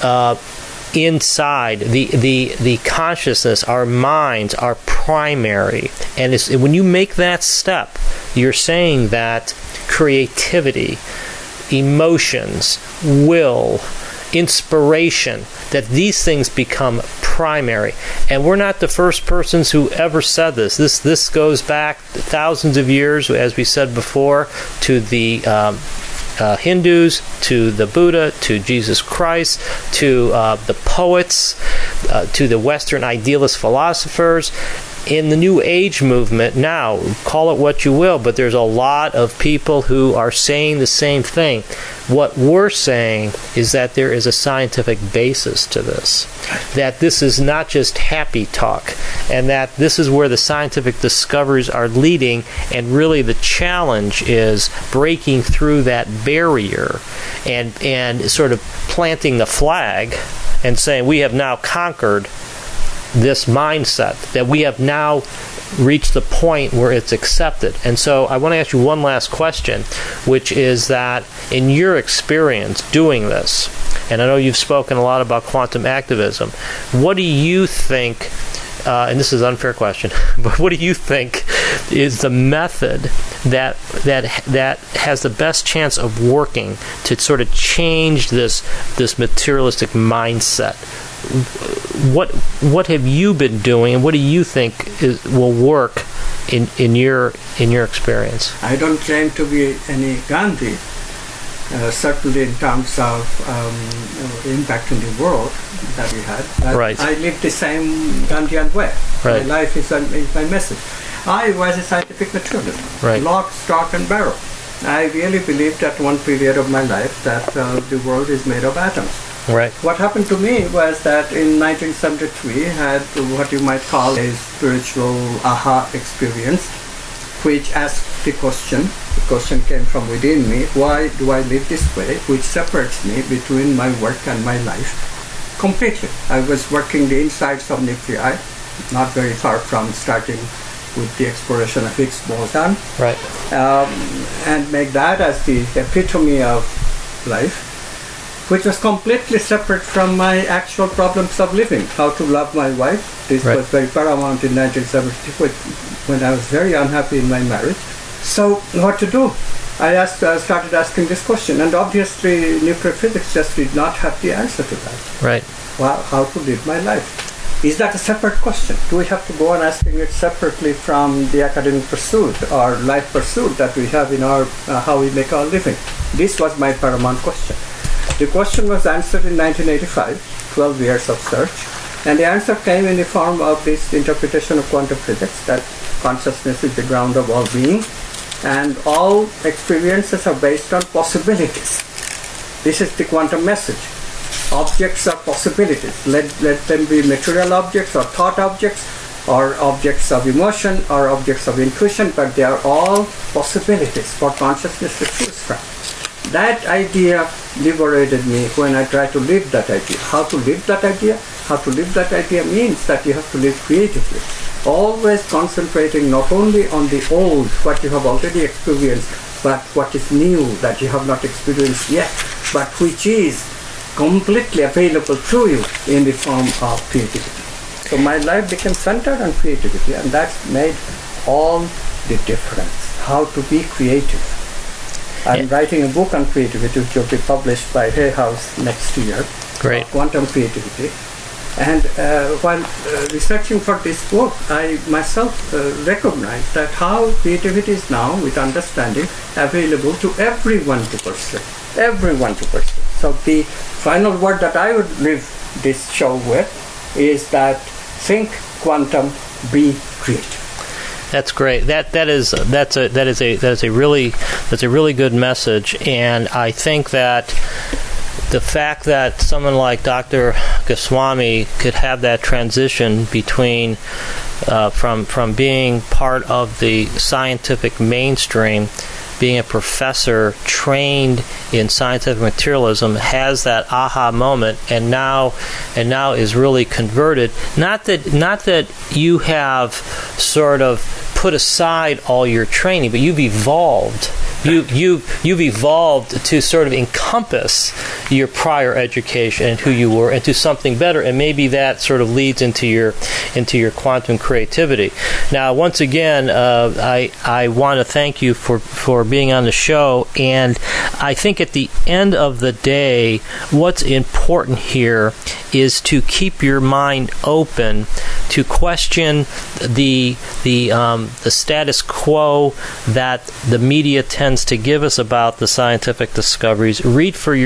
inside, the consciousness, our minds are primary. And when you make that step, you're saying that creativity, emotions, will, inspiration, that these things become primary. And we're not the first persons who ever said this. This goes back thousands of years, as we said before, to the Hindus, to the Buddha, to Jesus Christ, to the poets, to the Western idealist philosophers. in the New Age movement now, call it what you will, but there's a lot of people who are saying the same thing. What we're saying is that there is a scientific basis to this, that this is not just happy talk, and that this is where the scientific discoveries are leading, and really the challenge is breaking through that barrier and sort of planting the flag and saying we have now conquered this mindset, that we have now reached the point where it's accepted. And so I want to ask you one last question, which is that in your experience doing this, and I know you've spoken a lot about quantum activism, what do you think, and this is an unfair question, but what do you think is the method that has the best chance of working to sort of change this materialistic mindset? What have you been doing, and what do you think will work in your experience? I don't claim to be any Gandhi, certainly in terms of impact in the world that we had. Right. I live the same Gandhian way. Right. My life is my message. I was a scientific materialist, right. Lock, stock, and barrel. I really believed at one period of my life that the world is made of atoms. Right. What happened to me was that in 1973 I had what you might call a spiritual aha experience, which asked the question came from within me, why do I live this way, which separates me between my work and my life completely. I was working the insides of nuclei, not very far from starting with the exploration of Higgs boson, right. And make that as the epitome of life, which was completely separate from my actual problems of living. How to love my wife. This right. was very paramount in 1970 when I was very unhappy in my marriage. So what to do? I started asking this question, and obviously nuclear physics just did not have the answer to that. Right. Well, how to live my life? Is that a separate question? Do we have to go on asking it separately from the academic pursuit or life pursuit that we have in our how we make our living? This was my paramount question. The question was answered in 1985, 12 years of search, and the answer came in the form of this interpretation of quantum physics, that consciousness is the ground of all being, and all experiences are based on possibilities. This is the quantum message. Objects are possibilities. Let them be material objects or thought objects or objects of emotion or objects of intuition, but they are all possibilities for consciousness to choose from. That idea liberated me when I tried to live that idea. How to live that idea? How to live that idea means that you have to live creatively. Always concentrating not only on the old, what you have already experienced, but what is new that you have not experienced yet, but which is completely available to you in the form of creativity. So my life became centered on creativity, and that's made all the difference. How to be creative. I'm writing a book on creativity, which will be published by Hay House next year. Great. Quantum creativity. And while researching for this book, I myself recognized that how creativity is now, with understanding, available to everyone to pursue. Everyone to pursue. So the final word that I would leave this show with is that think quantum, be creative. That's great. That's a really good message, and I think that the fact that someone like Dr. Goswami could have that transition between from being part of the scientific mainstream, being a professor trained in scientific materialism, has that aha moment, and now is really converted. Not that you have sort of put aside all your training, but you've evolved. You've evolved to sort of encompass your prior education and who you were into something better, and maybe that sort of leads into your quantum creativity. Now, once again, I want to thank you for being on the show, and I think at the end of the day, what's important here is to keep your mind open, to question the status quo that the media tends to give us about the scientific discoveries. Read for yourself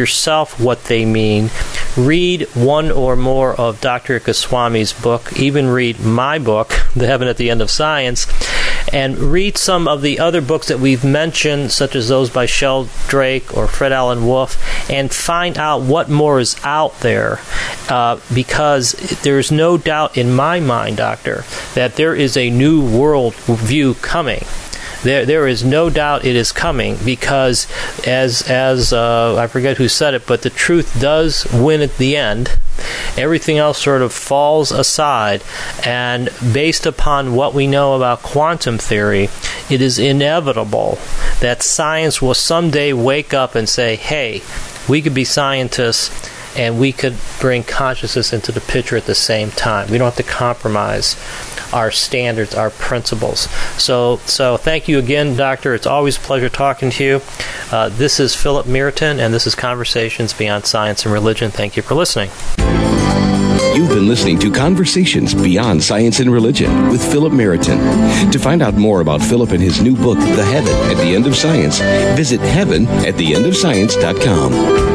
yourself what they mean. Read one or more of Dr. Goswami's book. Even read my book, The Heaven at the End of Science. And read some of the other books that we've mentioned, such as those by Sheldrake or Fred Allen Wolfe, and find out what more is out there. Because there's no doubt in my mind, Doctor, that there is a new world view coming. There is no doubt it is coming, because as I forget who said it, but the truth does win at the end. Everything else sort of falls aside, and based upon what we know about quantum theory, it is inevitable that science will someday wake up and say, hey, we could be scientists and we could bring consciousness into the picture at the same time. We don't have to compromise our standards, our principles. So thank you again, Doctor. It's always a pleasure talking to you. This is Philip Meriton, and this is Conversations Beyond Science and Religion. Thank you for listening. You've been listening to Conversations Beyond Science and Religion with Philip Meriton. To find out more about Philip and his new book, The Heaven at the End of Science, visit heavenattheendofscience.com.